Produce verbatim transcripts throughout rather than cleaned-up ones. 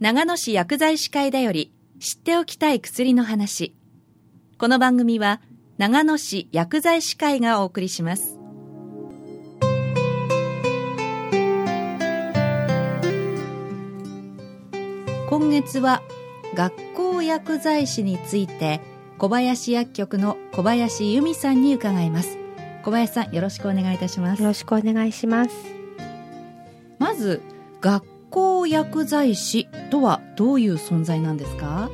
長野市薬剤師会だより知っておきたい薬の話。この番組は長野市薬剤師会がお送りします。今月は学校薬剤師について小林薬局の小林由美さんに伺います。小林さん、よろしくお願いいたします。 よろしくお願いします。 まず学校薬剤師とはどういう存在なんですか？はい、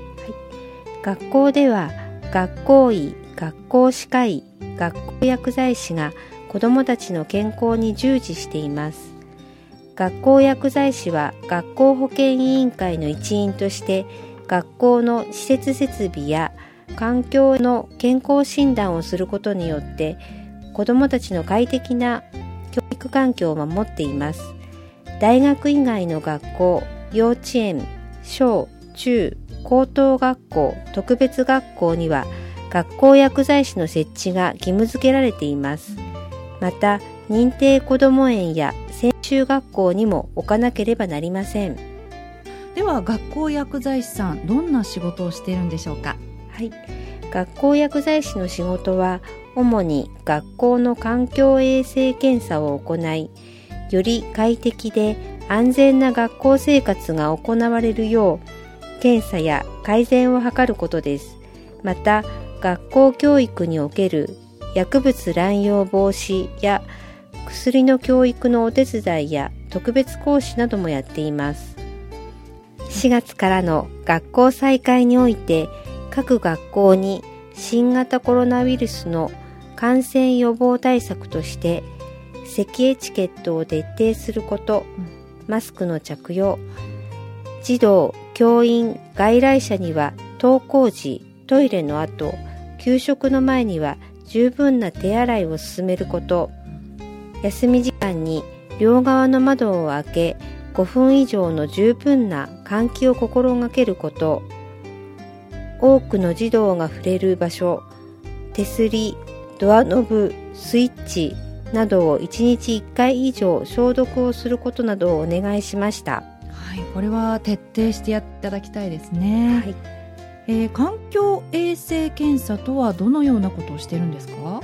学校では学校医、学校歯科医、学校薬剤師が子どもたちの健康に従事しています。学校薬剤師は学校保健委員会の一員として学校の施設設備や環境の健康診断をすることによって子どもたちの快適な教育環境を守っています。大学以外の学校、幼稚園、小、中、高等学校、特別学校には学校薬剤師の設置が義務付けられています。また、認定こども園や専修学校にも置かなければなりません。 では、学校薬剤師さん、どんな仕事をしているんでしょうか？ はい、学校薬剤師の仕事は、主に学校の環境衛生検査を行い、より快適で安全な学校生活が行われるよう、検査や改善を図ることです。また、学校教育における薬物乱用防止や薬の教育のお手伝いや特別講師などもやっています。しがつからの学校再開において、各学校に新型コロナウイルスの感染予防対策として咳エチケットを徹底すること、マスクの着用、児童、教員、外来者には登校時、トイレの後、給食の前には十分な手洗いを進めること、休み時間に両側の窓を開けごふん以上の十分な換気を心がけること、多くの児童が触れる場所、手すり、ドアノブ、スイッチなどをいちにちいっかい以上消毒をすることなどをお願いしました。 はい、これは徹底してやっていただきたいですね。はい、えー、環境衛生検査とはどのようなことをしているんですか？はい、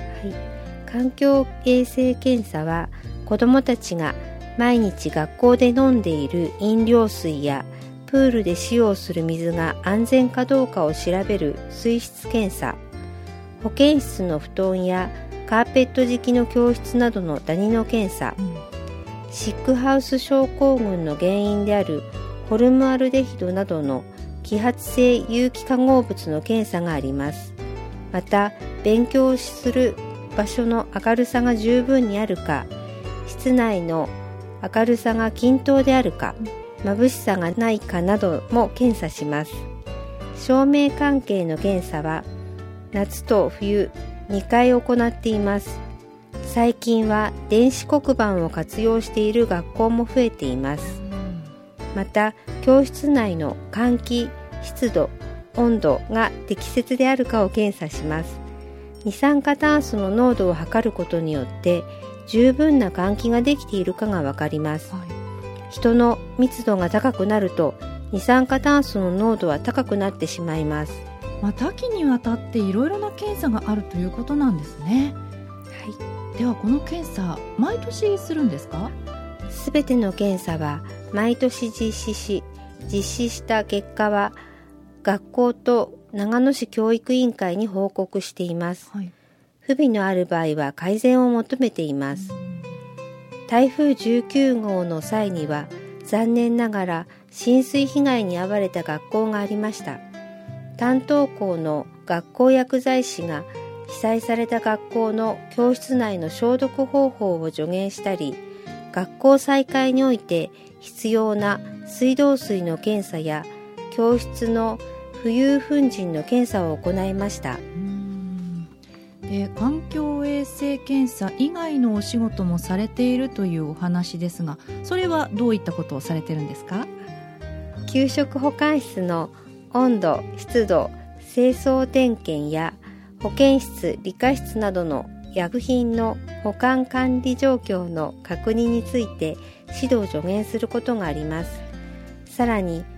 環境衛生検査は子どもたちが毎日学校で飲んでいる飲料水やプールで使用する水が安全かどうかを調べる水質検査、保健室の布団やカーペット敷きの教室などのダニの検査、うん、シックハウス症候群の原因であるホルムアルデヒドなどの揮発性有機化合物の検査があります。また、勉強する場所の明るさが十分にあるか、室内の明るさが均等であるか、眩しさがないかなども検査します。照明関係の検査は夏と冬にかい行っています。最近は電子黒板を活用している学校も増えています。また、教室内の換気、湿度、温度が適切であるかを検査します。二酸化炭素の濃度を測ることによって十分な換気ができているかがわかります。はい、人の密度が高くなると二酸化炭素の濃度は高くなってしまいます。 まあ、多岐にわたっていろいろな検査があるということなんですね。はい、ではこの検査毎年するんですか？ すべての検査は毎年実施し、実施した結果は学校と長野市教育委員会に報告しています。はい、不備のある場合は改善を求めています。台風じゅうきゅうごうの際には残念ながら浸水被害に遭われた学校がありました。担当校の学校薬剤師が被災された学校の教室内の消毒方法を助言したり、学校再開において必要な水道水の検査や教室の浮遊粉塵の検査を行いました。うーん、で、環境衛生検査以外のお仕事もされているというお話ですが、それはどういったことをされているんですか？ 給食保管室の温度、湿度、清掃点検や保健室、理科室などの薬品の保管管理状況の確認について指導助言することがあります。さらに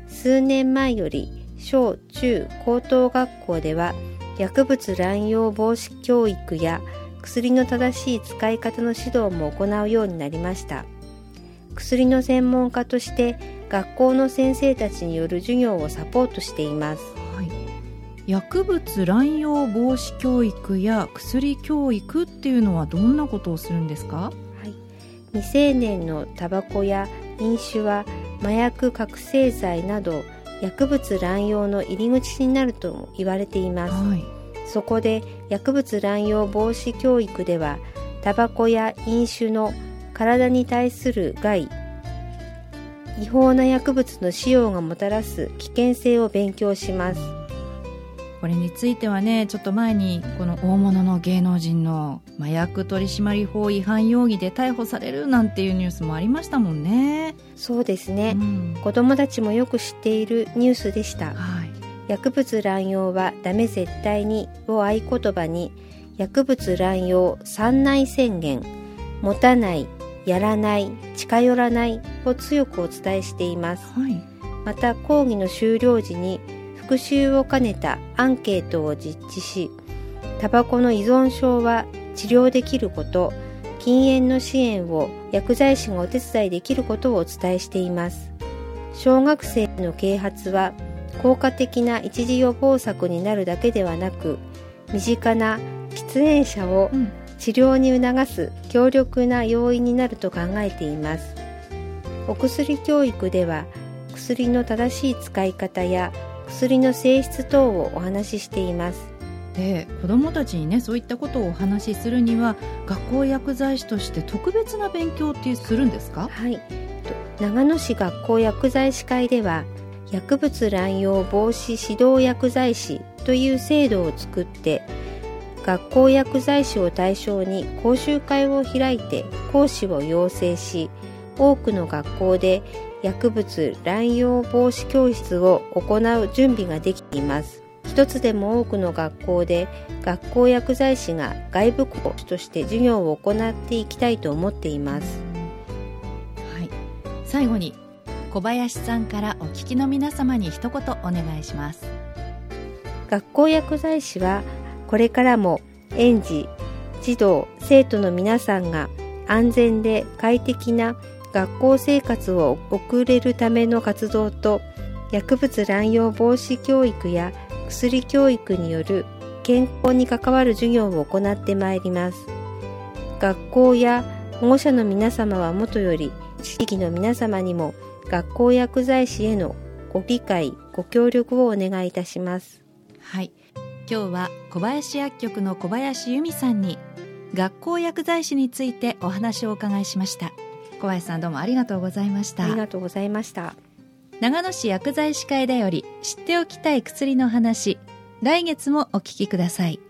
数年前より小中高等学校では薬物乱用防止教育や薬の正しい使い方の指導も行うようになりました。薬の専門家として学校の先生たちによる授業をサポートしています。 はい、薬物乱用防止教育や薬教育っていうのはどんなことをするんですか？ はい、未成年のタバコや飲酒は麻薬覚醒剤など薬物乱用の入り口になるとも言われています。はい、そこで薬物乱用防止教育ではタバコや飲酒の体に対する害、違法な薬物の使用がもたらす危険性を勉強します。 これについてはね、ちょっと前にこの大物の芸能人の麻薬取締法違反容疑で逮捕されるなんていうニュースもありましたもんね。 そうですね、うん、子どもたちもよく知っているニュースでした。はい、薬物乱用はダメ絶対にを合言葉に薬物乱用三内宣言、持たない、やらない、近寄らないを強くお伝えしています。はい、また講義の終了時に復習を兼ねたアンケートを実施し、タバコの依存症は治療できること、禁煙の支援を薬剤師がお手伝いできることをお伝えしています。小学生の啓発は効果的な一時予防策になるだけではなく、身近な喫煙者を治療に促す強力な要因になると考えています。お薬教育では薬の正しい使い方や薬の性質等をお話ししています。 で、子どもたちにね、そういったことをお話しするには学校薬剤師として特別な勉強ってするんですか？ はい、長野市学校薬剤師会では薬物乱用防止指導薬剤師という制度を作って、学校薬剤師を対象に講習会を開いて講師を養成し、多くの学校で薬物乱用防止教室を行う準備ができています。一つでも多くの学校で学校薬剤師が外部講師として授業を行っていきたいと思っています。 はい、最後に小林さんからお聞きの皆様に一言お願いします。 学校薬剤師はこれからも園児、児童、生徒の皆さんが安全で快適な学校生活を送れるための活動と、薬物乱用防止教育や薬教育による健康に関わる授業を行ってまいります。学校や保護者の皆様はもとより、地域の皆様にも学校薬剤師へのご理解、ご協力をお願いいたします。 はい、今日は小林薬局の小林由美さんに学校薬剤師についてお話をお伺いしました。小林さん、どうもありがとうございました。 ありがとうございました。 長野市薬剤師会だより知っておきたい薬の話、来月もお聞きください。